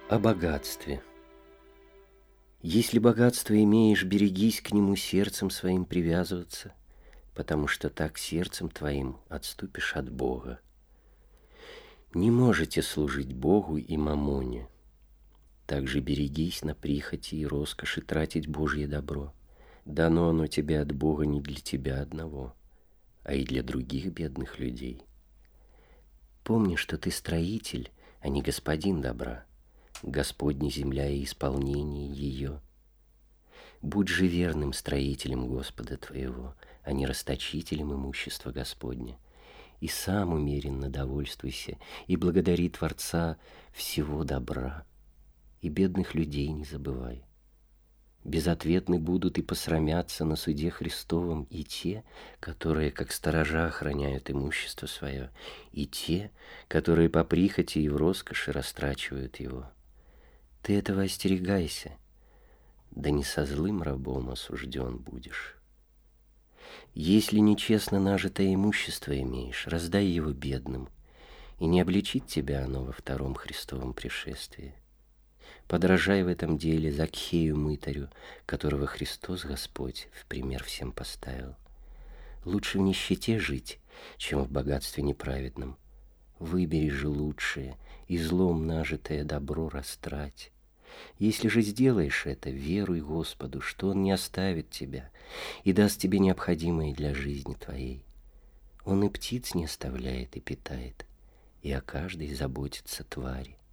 О богатстве. Если богатство имеешь, берегись к нему сердцем своим привязываться, потому что так сердцем твоим отступишь от Бога. Не можете служить Богу и мамоне. Также берегись на прихоти и роскоши тратить Божье добро. Дано оно тебе от Бога не для тебя одного, а и для других бедных людей. Помни, что ты строитель, а не господин добра. Господня земля и исполнение ее. Будь же верным строителем Господа твоего, а не расточителем имущества Господня. И сам умеренно довольствуйся, и благодари Творца всего добра. И бедных людей не забывай. Безответны будут и посрамятся на суде Христовом и те, которые, как сторожа, охраняют имущество свое, и те, которые по прихоти и в роскоши растрачивают его. Ты этого остерегайся, да не со злым рабом осужден будешь. Если нечестно нажитое имущество имеешь, раздай его бедным, и не обличит тебя оно во втором Христовом пришествии. Подражай в этом деле Закхею мытарю, которого Христос Господь в пример всем поставил. Лучше в нищете жить, чем в богатстве неправедном. Выбери же лучшее, и злом нажитое добро растрать. Если же сделаешь это, веруй Господу, что Он не оставит тебя и даст тебе необходимое для жизни твоей. Он и птиц не оставляет и питает, и о каждой заботится твари.